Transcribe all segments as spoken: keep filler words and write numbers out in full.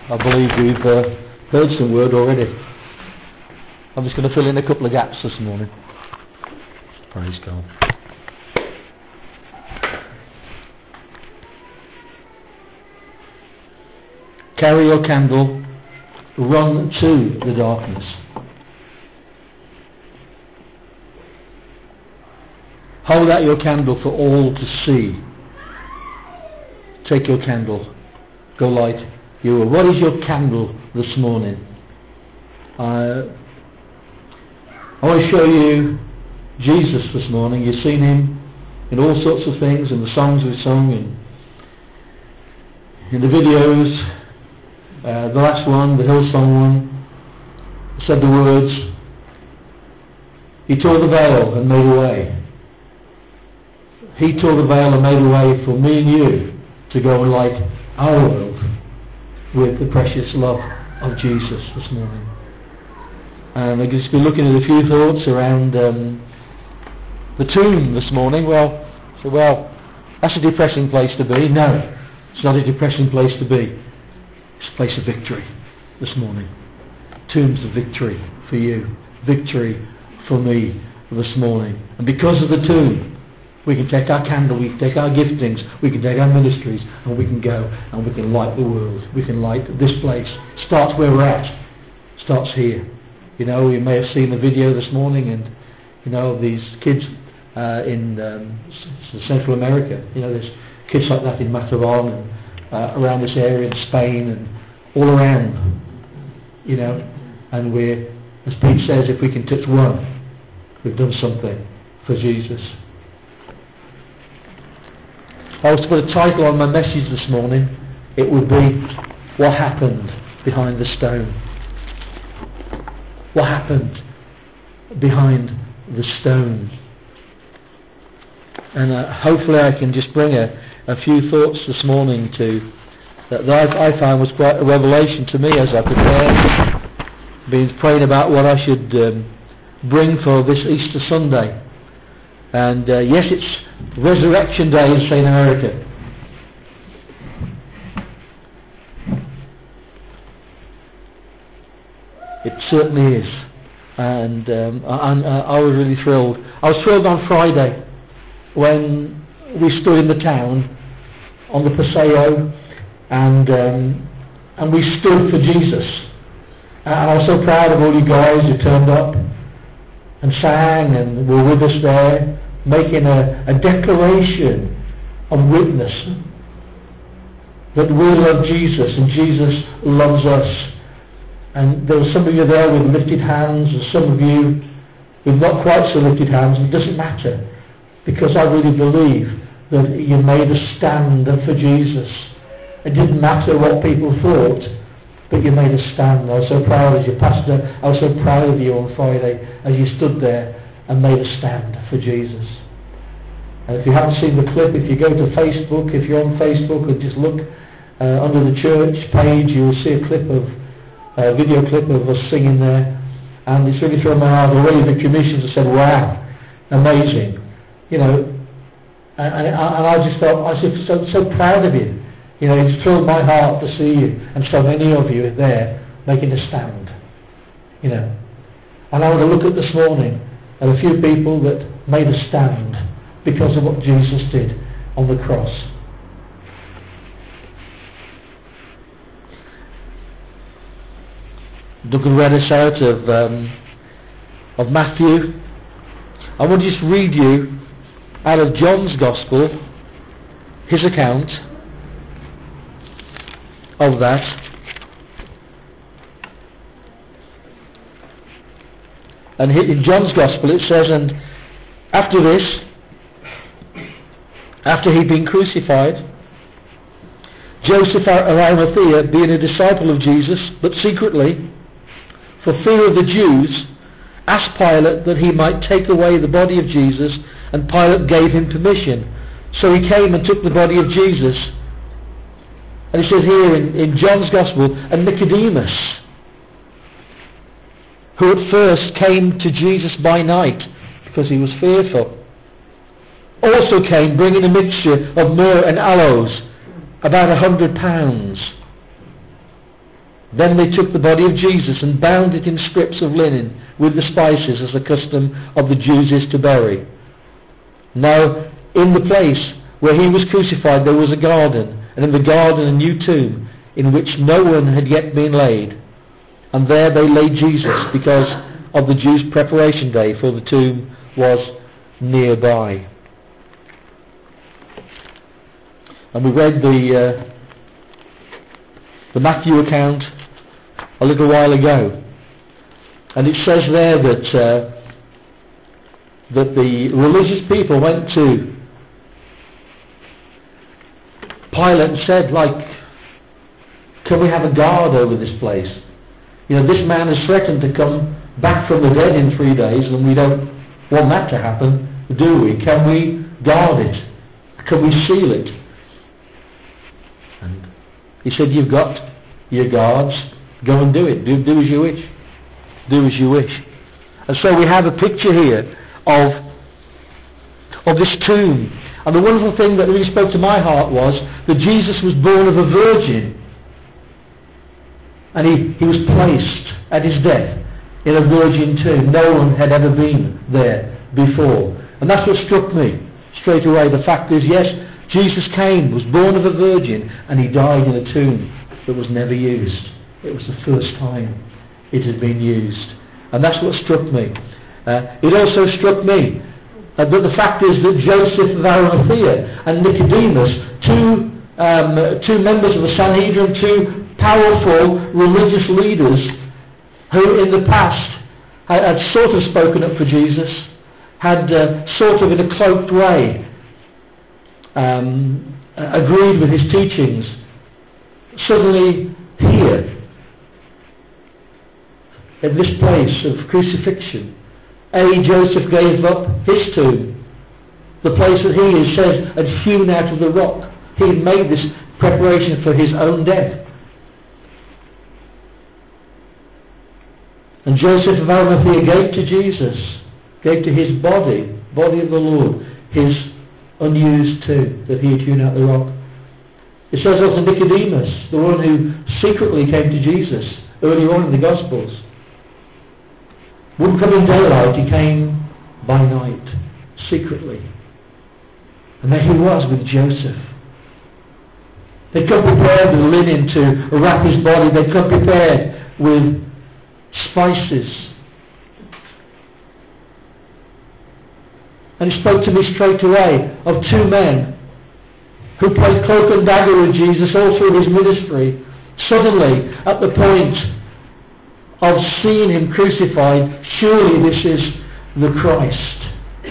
I believe we've uh, heard some word already. I'm just going to fill in a couple of gaps this morning. Praise God. Carry your candle, run to the darkness. Hold out your candle for all to see. Take your candle, go light your will. What is your candle this morning? Uh, I want to show you Jesus this morning. You've seen him in all sorts of things, in the songs we've sung, and in the videos. Uh, the last one, the Hillsong one, said the words, he tore the veil and made a way. He tore the veil and made a way for me and you to go and light our world with the precious love of Jesus this morning. And I've just been looking at a few thoughts around um, the tomb this morning. Well, so well, that's a depressing place to be. No, it's not a depressing place to be. It's a place of victory this morning. Tombs of victory for you. Victory for me this morning. And because of the tomb, we can take our candle, we can take our giftings, we can take our ministries, and we can go and we can light the world. We can light this place. Starts where we're at. Starts here. You know, you may have seen the video this morning, and you know these kids uh, in um, Central America. You know, there's kids like that in Matterhorn and uh, around this area in Spain and all around. You know, and we're, as Pete says, if we can touch one, we've done something for Jesus. I was to put a title on my message this morning. It would be, what happened behind the stone? What happened behind the stone? And uh, hopefully I can just bring a, a few thoughts this morning to that, that I, I found was quite a revelation to me as I prepared, been praying about what I should um, bring for this Easter Sunday. And uh, yes, it's Resurrection Day in Saint America. It certainly is. And um, I, I, I was really thrilled. I was thrilled on Friday when we stood in the town on the Paseo and um, and we stood for Jesus. And I was so proud of all you guys who turned up and sang and were with us there, making a, a declaration of witness that we love Jesus and Jesus loves us. And there were some of you there with lifted hands, and some of you with not quite so lifted hands. It doesn't matter, because I really believe that you made a stand for Jesus. It didn't matter what people thought, but you made a stand. I was so proud as your pastor. I was so proud of you on Friday as you stood there and made a stand for Jesus. And if you haven't seen the clip, if you go to Facebook, if you're on Facebook, and just look uh, under the church page, you will see a clip of a video clip of us singing there, and it's really thrown my heart. Already the commissions have said, wow, amazing, you know, and, and, and I just felt, I was just so, so proud of you. You know, it's thrilled my heart to see you, and so many of you there making a stand, you know. And I want to look at this morning at a few people that made a stand because of what Jesus did on the cross. Duncan read us out of um, of Matthew. I want to just read you out of John's Gospel, his account of that. And in John's Gospel it says, and after this, after he'd been crucified, Joseph of Arimathea, being a disciple of Jesus, but secretly, for fear of the Jews, asked Pilate that he might take away the body of Jesus, and Pilate gave him permission. So he came and took the body of Jesus. And it says here in, in John's Gospel, and Nicodemus, who at first came to Jesus by night, because he was fearful, also came bringing a mixture of myrrh and aloes, about a hundred pounds. Then they took the body of Jesus and bound it in strips of linen with the spices, as the custom of the Jews is to bury. Now, in the place where he was crucified there was a garden, and in the garden a new tomb, in which no one had yet been laid. And there they laid Jesus, because of the Jews' preparation day, for the tomb was nearby. And we read the uh, the Matthew account a little while ago, and it says there that uh, that the religious people went to Pilate and said, like, can we have a guard over this place? You know, this man has threatened to come back from the dead in three days, and we don't want that to happen, do we? Can we guard it? Can we seal it? And he said, you've got your guards, go and do it. Do, do as you wish. Do as you wish. And so we have a picture here of, of this tomb. And the wonderful thing that really spoke to my heart was that Jesus was born of a virgin. And he, he was placed at his death in a virgin tomb. No one had ever been there before. And that's what struck me straight away. The fact is, yes, Jesus came, was born of a virgin, and he died in a tomb that was never used. It was the first time it had been used. And that's what struck me. Uh, it also struck me uh, that the fact is that Joseph of Arimathea and Nicodemus, two, um, two members of the Sanhedrin, two powerful religious leaders who in the past had, had sort of spoken up for Jesus, had uh, sort of in a cloaked way um, agreed with his teachings, suddenly here, in this place of crucifixion, A. Joseph gave up his tomb, the place that he, it says, had hewn out of the rock. He had made this preparation for his own death. And Joseph of Arimathea gave to Jesus, gave to his body, body of the Lord, his unused tomb that he had hewn out of the rock. It says also Nicodemus, the one who secretly came to Jesus earlier on in the Gospels, wouldn't come in daylight, he came by night, secretly. And there he was with Joseph. They'd come prepared with linen to wrap his body. They'd come prepared with spices. And he spoke to me straight away of two men who played cloak and dagger with Jesus all through his ministry. Suddenly, at the point of seeing him crucified, surely this is the Christ,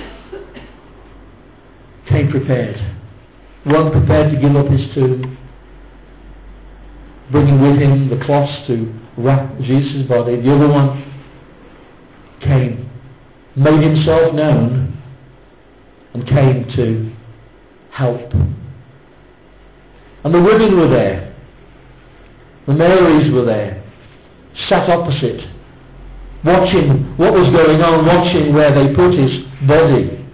came prepared. One prepared to give up his tomb, bringing with him the cloths to wrap Jesus' body. The other one came, made himself known, and came to help. And the women were there. The Marys were there, sat opposite, watching what was going on, watching where they put his body.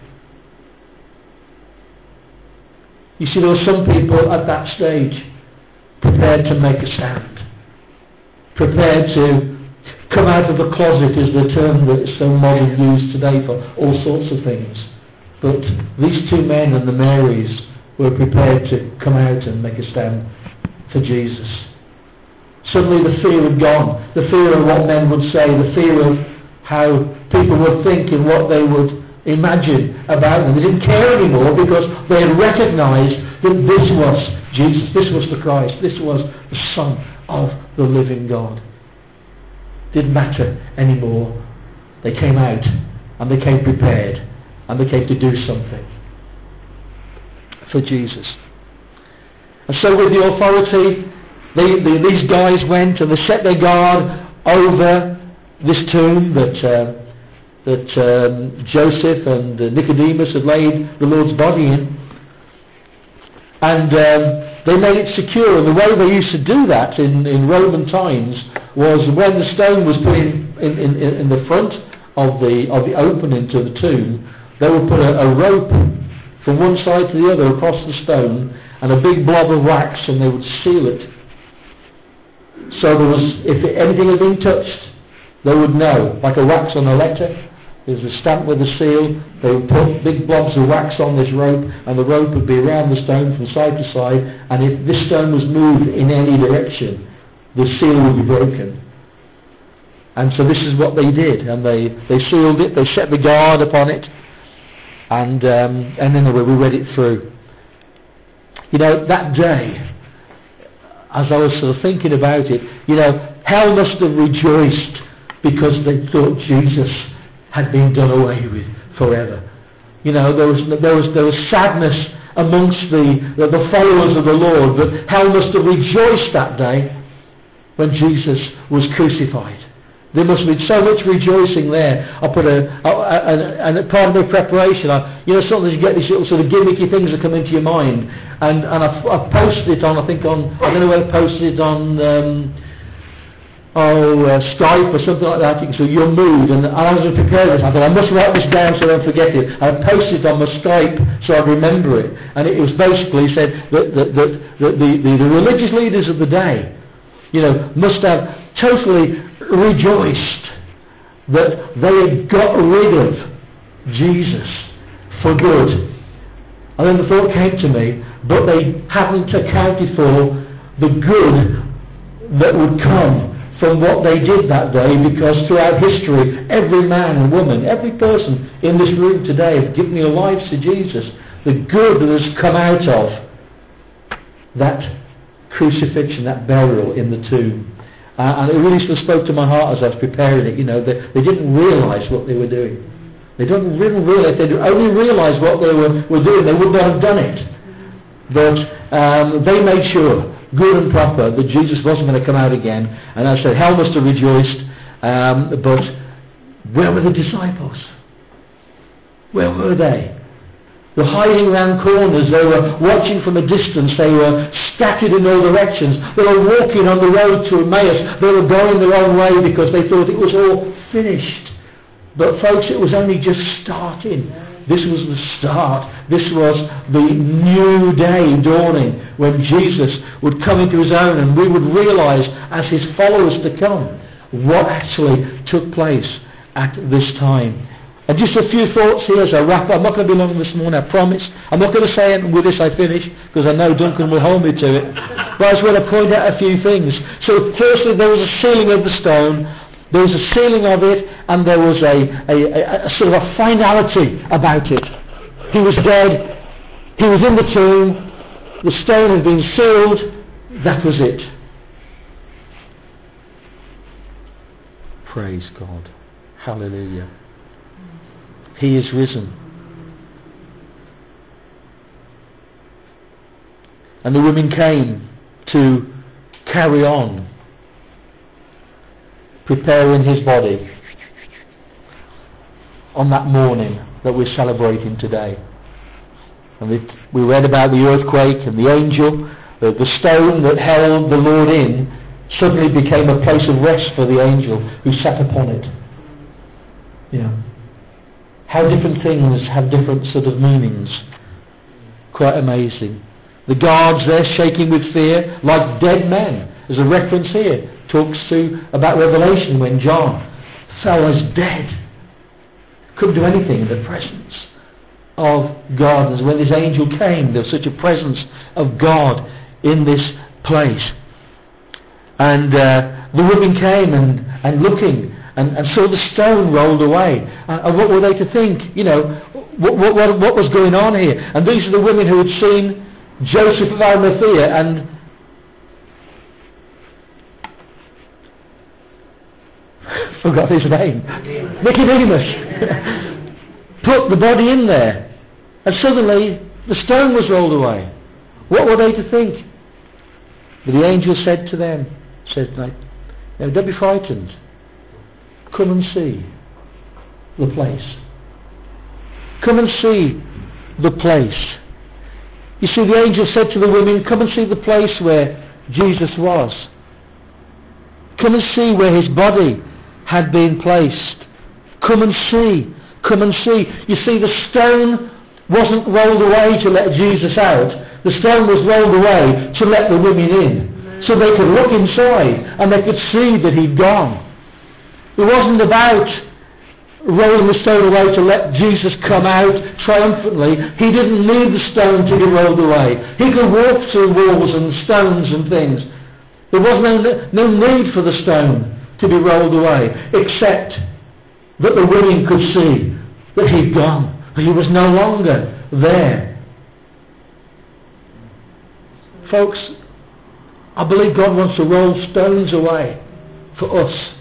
You see, there were some people at that stage prepared to make a stand, prepared to come out of the closet, is the term that is so modern used today for all sorts of things. But these two men and the Marys were prepared to come out and make a stand for Jesus. Suddenly the fear had gone, the fear of what men would say, the fear of how people would think and what they would imagine about them. They didn't care anymore because they had recognized that this was Jesus, this was the Christ, this was the Son of the living God. Didn't matter anymore. They came out and they came prepared and they came to do something for Jesus. And so with the authority, they, they, these guys went and they set their guard over this tomb that uh, that um, Joseph and uh, Nicodemus had laid the Lord's body in, and um, they made it secure. And the way they used to do that in, in Roman times was when the stone was put in, in, in, in the front of the of the opening to the tomb, they would put a, a rope from one side to the other across the stone and a big blob of wax, and they would seal it So there was, if anything had been touched, they would know, like a wax on a letter. There's a stamp with a seal. They would put big blobs of wax on this rope, and the rope would be around the stone from side to side, and if this stone was moved in any direction, the seal would be broken. And so this is what they did, and they, they sealed it, they set the guard upon it, and um, and then we read it through. You know, that day, as I was sort of thinking about it, you know, hell must have rejoiced because they thought Jesus had been done away with forever. You know, there was there was there was sadness amongst the the, the followers of the Lord, but hell must have rejoiced that day when Jesus was crucified. There must have been so much rejoicing there. I put a, a, a, a part of my preparation. I, you know, sometimes you get these little sort of gimmicky things that come into your mind, and and I, I posted it on. I think on I don't know whether I posted it on. Um, oh, uh, Skype or something like that. You can see your mood. And, and I was prepared this. I thought I must write this down so I don't forget it. I posted it on my Skype so I remember it. And it was basically said that, that, that, that the, the, the religious leaders of the day, you know, must have totally rejoiced that they had got rid of Jesus for good. And then the thought came to me, but they hadn't accounted for the good that would come from what they did that day, because throughout history, every man and woman, every person in this room today have given their lives to Jesus. The good that has come out of that crucifixion, that burial in the tomb. Uh, and it really sort of spoke to my heart as I was preparing it. You know, they, they didn't realise what they were doing. They didn't really realise. They only realised what they were, were doing. They would not have done it. But um, they made sure, good and proper, that Jesus wasn't going to come out again. And I said, hell must have rejoiced. Um, but where were the disciples? Where were they? They were hiding around corners. They were watching from a distance. They were scattered in all directions. They were walking on the road to Emmaus. They were going their own way because they thought it was all finished. But folks, it was only just starting. This was the start. This was the new day dawning when Jesus would come into his own, and we would realise as his followers to come what actually took place at this time. And just a few thoughts here as I wrap up. I'm not going to be long this morning, I promise. I'm not going to say anything with this I finish, because I know Duncan will hold me to it. But I just want to point out a few things. So firstly, there was a sealing of the stone. There was a sealing of it, and there was a, a, a, a sort of a finality about it. He was dead. He was in the tomb. The stone had been sealed. That was it. Praise God. Hallelujah. He is risen. And the women came to carry on preparing his body on that morning that we're celebrating today. And it, we read about the earthquake and the angel, the, the stone that held the Lord in suddenly became a place of rest for the angel who sat upon it. Yeah. How different things have different sort of meanings. Quite amazing. The guards there shaking with fear like dead men. There's a reference here. Talks to about Revelation when John fell as dead. Couldn't do anything in the presence of God. And when this angel came, there was such a presence of God in this place. And uh, the women came and, and looking and, and saw the stone rolled away. And, and what were they to think? You know, what, what, what was going on here? And these are the women who had seen Joseph of Arimathea and forgot his name. Nicodemus. Put the body in there. And suddenly the stone was rolled away. What were they to think? But the angel said to them, said, no, don't be frightened. Come and see the place. Come and see the place. You see, the angel said to the women, come and see the place where Jesus was. Come and see where his body had been placed. Come and see. Come and see. You see, the stone wasn't rolled away to let Jesus out. The stone was rolled away to let the women in. so they could look inside and they could see that he'd gone. It wasn't about rolling the stone away to let Jesus come out triumphantly. He didn't need the stone to be rolled away. He could walk through walls and stones and things. There was no, no need for the stone to be rolled away, except that the women could see that he'd gone. He was no longer there. Folks, I believe God wants to roll stones away for us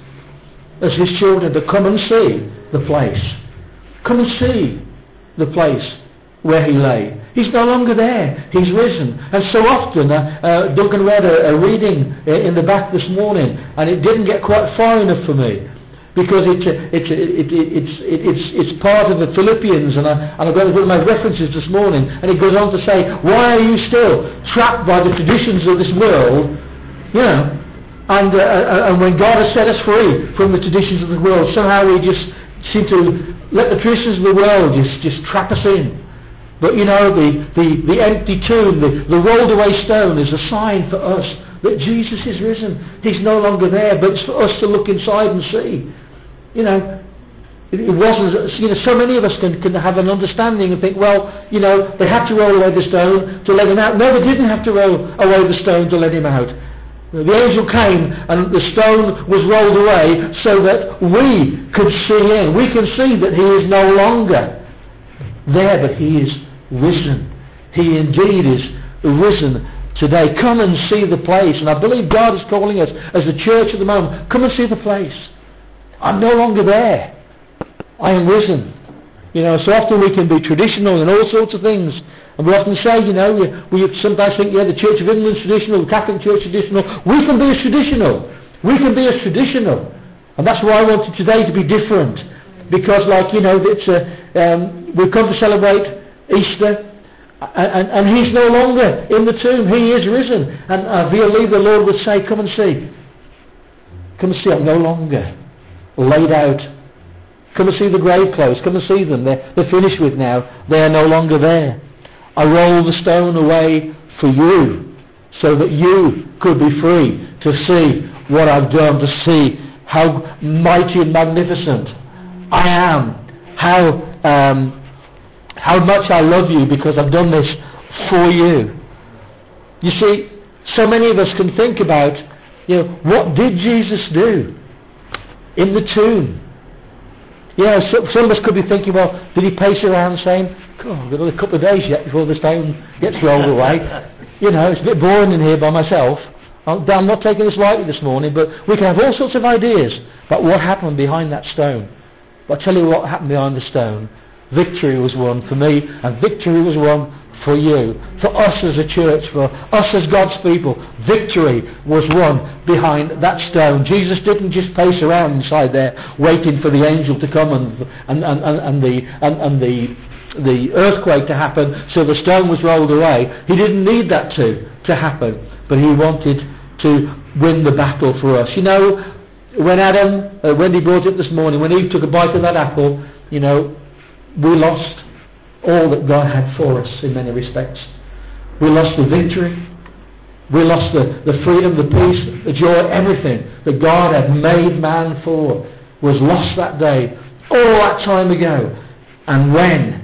as his children to come and see the place. Come and see the place where he lay. He's no longer there. He's risen. And so often, uh, uh, Duncan read a, a reading in the back this morning, and it didn't get quite far enough for me, because it's it's it, it, it's it's it's part of the Philippians, and I and I've got one of my references this morning, and it goes on to say, why are you still trapped by the traditions of this world? You know, and uh, and when God has set us free from the traditions of the world, somehow we just seem to let the traditions of the world just just trap us in. But you know, the the, the empty tomb, the, the rolled away stone, is a sign for us that Jesus is risen. He's no longer there, but it's for us to look inside and see. You know, it, it wasn't. You know, so many of us can can have an understanding and think, well, you know, they had to roll away the stone to let him out. No, they didn't have to roll away the stone to let him out. The angel came and the stone was rolled away so that we could see in. We can see that he is no longer there, but he is risen. He indeed is risen today. Come and see the place. And I believe God is calling us as the church at the moment. Come and see the place. I'm no longer there. I am risen. You know, so often we can be traditional in all sorts of things. And we often say, you know, we, we sometimes think, yeah, the Church of England is traditional, the Catholic Church is traditional. We can be as traditional. We can be as traditional. And that's why I wanted today to be different. Because, like, you know, it's a, um, we've come to celebrate Easter, and, and, and he's no longer in the tomb. He is risen. And I believe the Lord would say, come and see. Come and see, I'm no longer laid out. Come and see the grave clothes. Come and see them. They're, they're finished with now. They are no longer there. I roll the stone away for you, so that you could be free to see what I've done, to see how mighty and magnificent I am, how um, how much I love you because I've done this for you. You see, so many of us can think about, you know, what did Jesus do in the tomb? You know, so, some of us could be thinking, well, did he pace around saying, oh, I've got a couple of days yet before the stone gets rolled away. You know, it's a bit boring in here by myself. I'm not taking this lightly this morning, but we can have all sorts of ideas about what happened behind that stone. But I'll tell you what happened behind the stone. Victory was won for me, and victory was won for you. For us as a church, for us as God's people, victory was won behind that stone. Jesus didn't just pace around inside there waiting for the angel to come and and, and, and, and the and, and the the earthquake to happen so the stone was rolled away. He didn't need that to to happen, but he wanted to win the battle for us. You know, when Adam, uh, Wendy brought it this morning, when Eve took a bite of that apple, you know, we lost all that God had for us in many respects. We lost the victory. We lost the, the freedom, the peace, the joy, everything that God had made man for was lost that day, all that time ago. And when,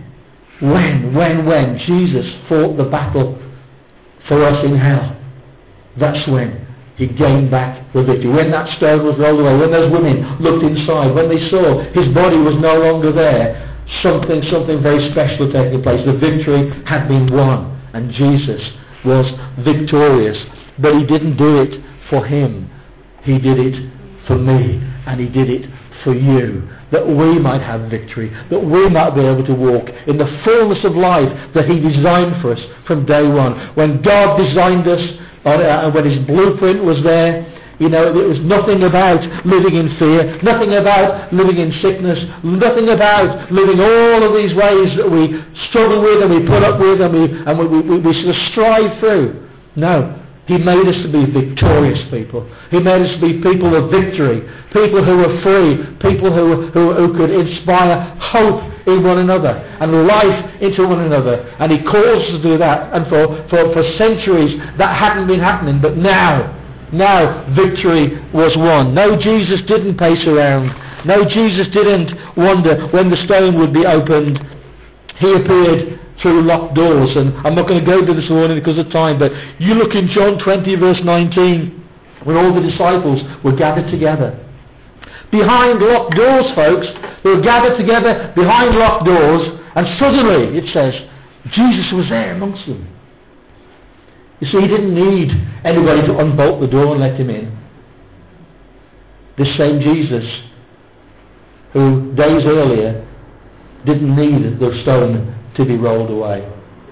when, when, when Jesus fought the battle for us in hell, that's when he gained back the victory. When that stone was rolled away, when those women looked inside, when they saw his body was no longer there, something, something very special taking place. The victory had been won, and Jesus was victorious. But he didn't do it for him. He did it for me, and he did it for you, that we might have victory, that we might be able to walk in the fullness of life that he designed for us from day one. When God designed us, uh, when his blueprint was there, you know, it was nothing about living in fear, nothing about living in sickness, nothing about living all of these ways that we struggle with and we put up with and we and we, we, we sort of strive through. No, he made us to be victorious people. He made us to be people of victory, people who were free, people who, who, who could inspire hope in one another and life into one another. And he calls us to do that. And for, for, for centuries that hadn't been happening, but now Now victory was won. No, Jesus didn't pace around. No, Jesus didn't wonder when the stone would be opened. He appeared through locked doors. And I'm not going to go there this morning because of time, but you look in John twenty verse nineteen, when all the disciples were gathered together. Behind locked doors, folks. They were gathered together behind locked doors, and suddenly, it says, Jesus was there amongst them. You see, he didn't need anybody to unbolt the door and let him in. This same Jesus, who days earlier didn't need the stone to be rolled away.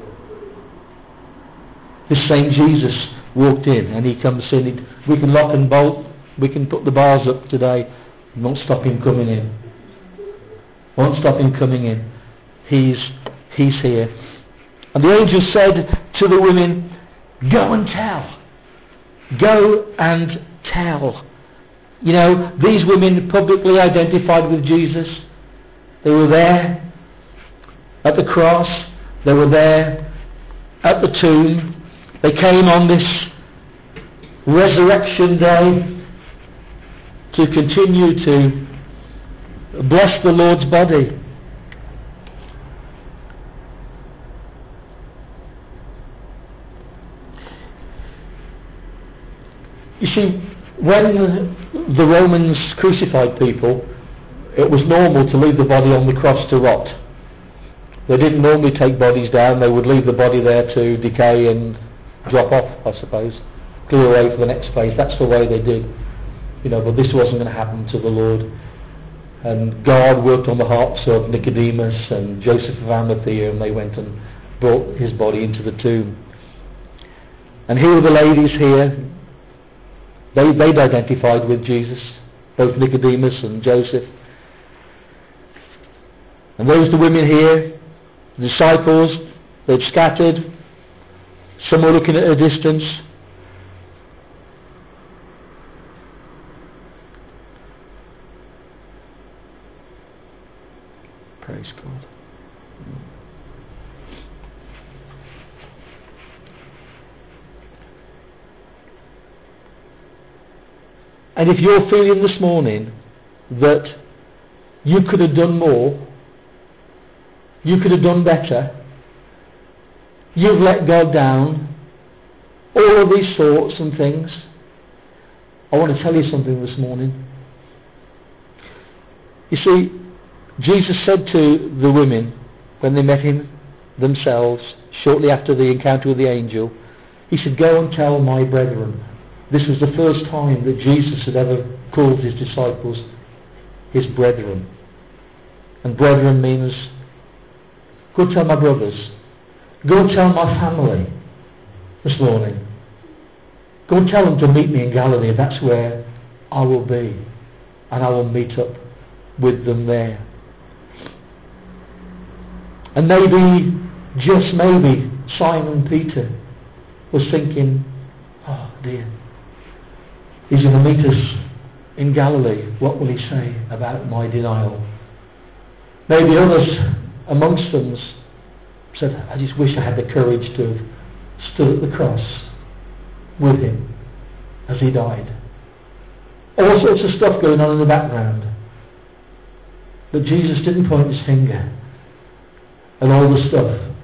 This same Jesus walked in, and he comes in. He, we can lock and bolt. We can put the bars up today. It won't stop him coming in. Won't stop him coming in. He's, he's here. And the angel said to the women, go and tell. Go and tell. You know, these women publicly identified with Jesus. They were there at the cross. They were there at the tomb. They came on this resurrection day to continue to bless the Lord's body. You see, when the Romans crucified people, it was normal to leave the body on the cross to rot. They didn't normally take bodies down. They would leave the body there to decay and drop off, I suppose. Clear away for the next phase. That's the way they did. You know, but this wasn't going to happen to the Lord. And God worked on the hearts of Nicodemus and Joseph of Arimathea, and they went and brought his body into the tomb. And here are the ladies here. They, they'd identified with Jesus, both Nicodemus and Joseph. And those the women here, the disciples, they'd scattered. Some were looking at a distance. Praise God. And if you're feeling this morning that you could have done more, you could have done better, you've let God down, all of these thoughts and things, I want to tell you something this morning. You see, Jesus said to the women when they met him themselves shortly after the encounter with the angel, he said, go and tell my brethren. This was the first time that Jesus had ever called his disciples his brethren. And brethren means, go tell my brothers. Go tell my family this morning. Go and tell them to meet me in Galilee. That's where I will be. And I will meet up with them there. And maybe, just maybe, Simon Peter was thinking, oh dear, he's going to meet us in Galilee. What will he say about my denial? Maybe others amongst them said, I just wish I had the courage to have stood at the cross with him as he died. All sorts of stuff going on in the background. But Jesus didn't point his finger at all the stuff.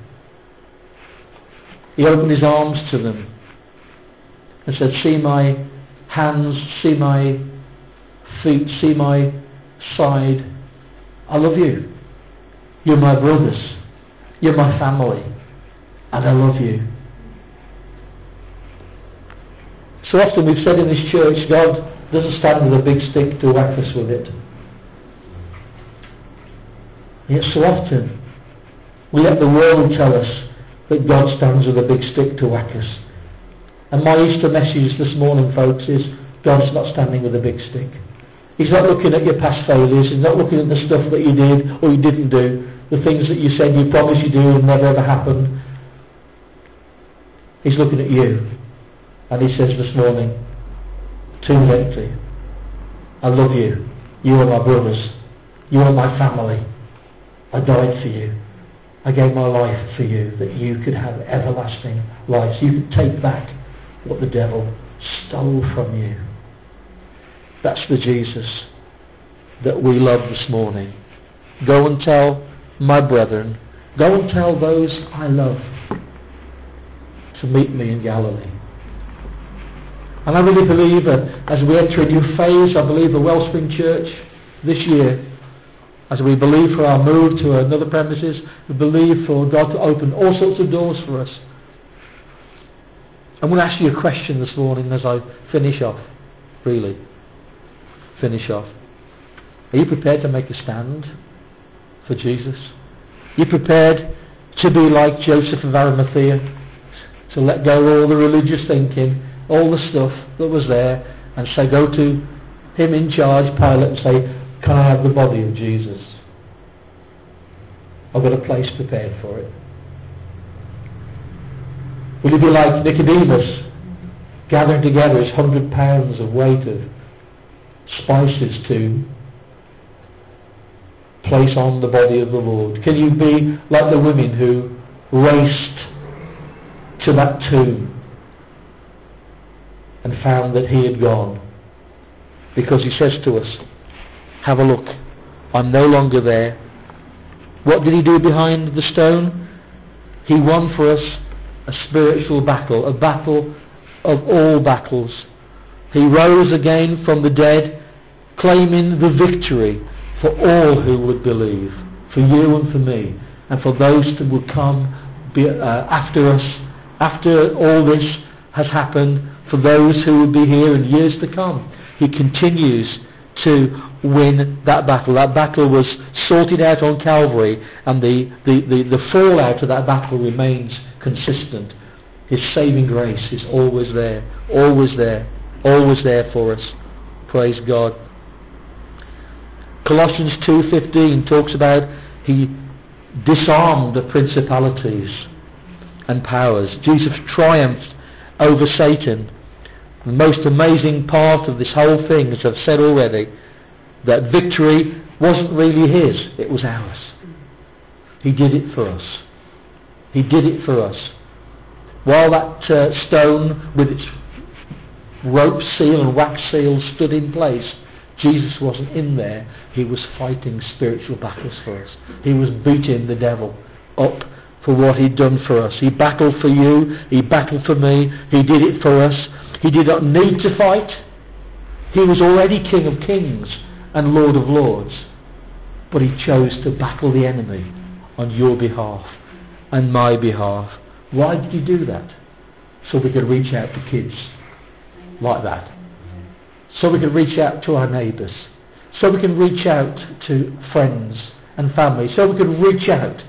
He opened his arms to them and said, see my hands, see my feet, see my side. I love you. You're my brothers. You're my family. And I love you. So often we've said in this church, God doesn't stand with a big stick to whack us with it. Yet so often we let the world tell us that God stands with a big stick to whack us. And my Easter message this morning, folks, is God's not standing with a big stick. He's not looking at your past failures. He's not looking at the stuff that you did or you didn't do, the things that you said you promised you do and never ever happened. He's looking at you. And he says this morning, too late. I love you. You are my brothers. You are my family. I died for you. I gave my life for you, that you could have everlasting life. So you could take back what the devil stole from you. That's the Jesus that we love this morning. Go and tell my brethren, go and tell those I love to meet me in Galilee. And I really believe that as we enter a new phase, I believe the Wellspring Church this year, as we believe for our move to another premises, we believe for God to open all sorts of doors for us. I'm going to ask you a question this morning as I finish off, really. Finish off. Are you prepared to make a stand for Jesus? Are you prepared to be like Joseph of Arimathea, to let go of all the religious thinking, all the stuff that was there, and say, go to him in charge, Pilate, and say, can I have the body of Jesus? I've got a place prepared for it. Will you be like Nicodemus, gathering together his hundred pounds of weight of spices to place on the body of the Lord? Can you be like the women who raced to that tomb and found that he had gone? Because he says to us, have a look, I'm no longer there. What did he do behind the stone? He won for us a spiritual battle, a battle of all battles. He rose again from the dead, claiming the victory for all who would believe, for you and for me, and for those that would come be, uh, after us, after all this has happened, for those who would be here in years to come. He continues to win that battle. That battle was sorted out on Calvary, and the, the, the, the fallout of that battle remains consistent. His saving grace is always there, always there, always there for us. Praise God. Colossians two fifteen talks about he disarmed the principalities and powers. Jesus triumphed over Satan. The most amazing part of this whole thing, as I've said already, that victory wasn't really his, it was ours. He did it for us. He did it for us. While that uh, stone with its rope seal and wax seal stood in place, Jesus wasn't in there. He was fighting spiritual battles for us. He was beating the devil up for what he'd done for us. He battled for you. He battled for me. He did it for us. He did not need to fight. He was already King of Kings and Lord of Lords. But he chose to battle the enemy on your behalf and my behalf. Why did he do that? So we could reach out to kids like that. So we can reach out to our neighbours. So we can reach out to friends and family. So we can reach out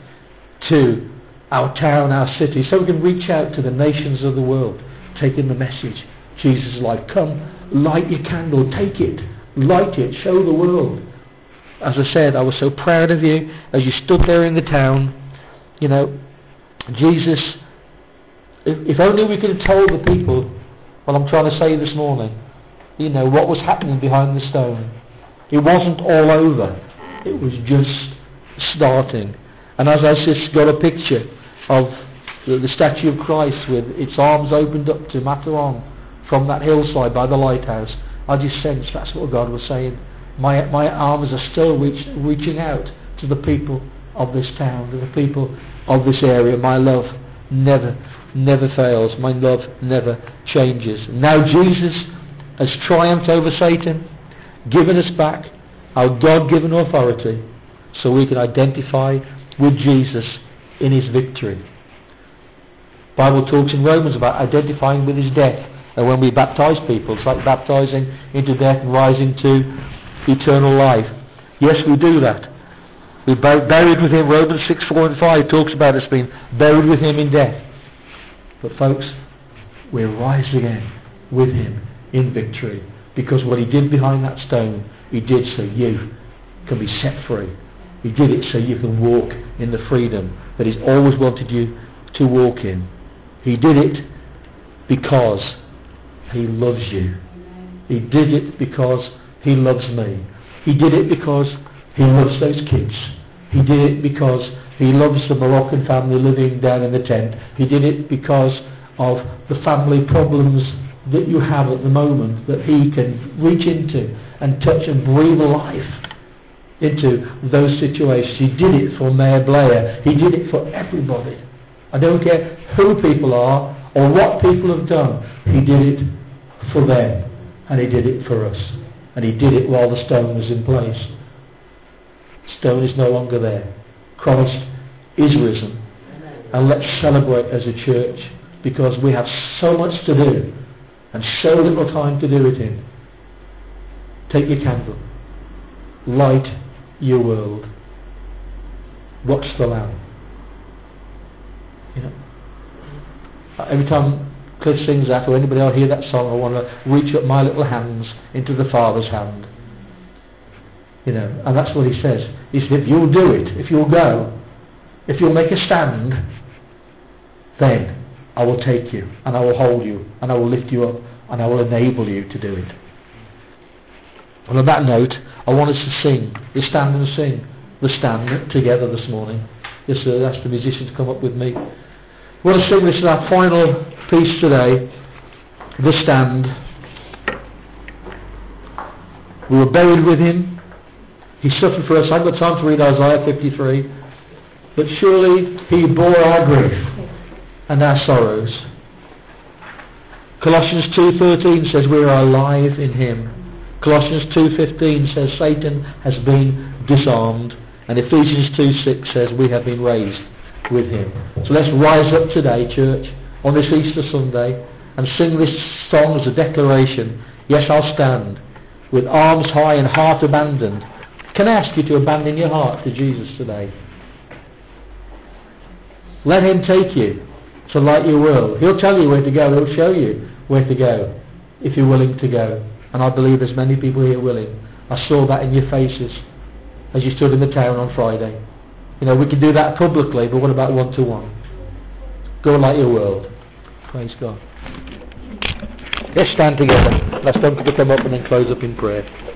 to our town, our city. So we can reach out to the nations of the world, taking the message. Jesus is like, come, light your candle, take it, light it, show the world. As I said, I was so proud of you as you stood there in the town. You know, Jesus, if, if only we could have told the people what I'm trying to say this morning, you know, what was happening behind the stone. It wasn't all over. It was just starting. And as I just got a picture of the, the statue of Christ with its arms opened up to Mataron from that hillside by the lighthouse, I just sensed that's what God was saying. My my arms are still reach, reaching out to the people of this town, to the people of this area. My love never, never fails. My love never changes. Now Jesus has triumphed over Satan, given us back our God-given authority so we can identify with Jesus in his victory. The Bible talks in Romans about identifying with his death. And when we baptize people, it's like baptizing into death and rising to eternal life. Yes, we do that. We're buried with him. Romans six, four and five talks about us being buried with him in death. But folks, we're rising again with him in victory, because what he did behind that stone, he did so you can be set free. He did it so you can walk in the freedom that he's always wanted you to walk in. He did it because he loves you. He did it because he loves me. He did it because he loves those kids. He did it because he loves the Moroccan family living down in the tent. He did it because of the family problems that you have at the moment, that he can reach into and touch and breathe life into those situations. He did it for Mayor Blair. He did it for everybody. I don't care who people are or what people have done. He did it for them, and he did it for us. And he did it while the stone was in place. Stone is no longer there. Christ is risen. And let's celebrate as a church, because we have so much to do and so little time to do it in. Take your candle. Light your world. Watch the Lamb. You know, every time Cliff sings that, or anybody else hear that song, I want to reach up my little hands into the Father's hand. You know, and that's what he says. He said, if you'll do it, if you'll go, if you'll make a stand, then I will take you, and I will hold you, and I will lift you up, and I will enable you to do it. And on that note, I want us to sing, the stand and sing, the stand together this morning. Yes, sir, ask the musicians to come up with me. We want to sing this as our final piece today, the stand. We were buried with him. He suffered for us. I haven't got time to read Isaiah fifty-three. But surely he bore our grief and our sorrows. Colossians two thirteen says we are alive in him. Colossians two fifteen says Satan has been disarmed. And Ephesians two six says we have been raised with him. So let's rise up today, church, on this Easter Sunday, and sing this song as a declaration. Yes, I'll stand with arms high and heart abandoned. Can I ask you to abandon your heart to Jesus today? Let him take you to light your world. He'll tell you where to go. He'll show you where to go if you're willing to go. And I believe there's many people here willing. I saw that in your faces as you stood in the town on Friday. You know, we can do that publicly, but what about one to one? Go light your world. Praise God. Let's stand together. Let's come to come up and then close up in prayer.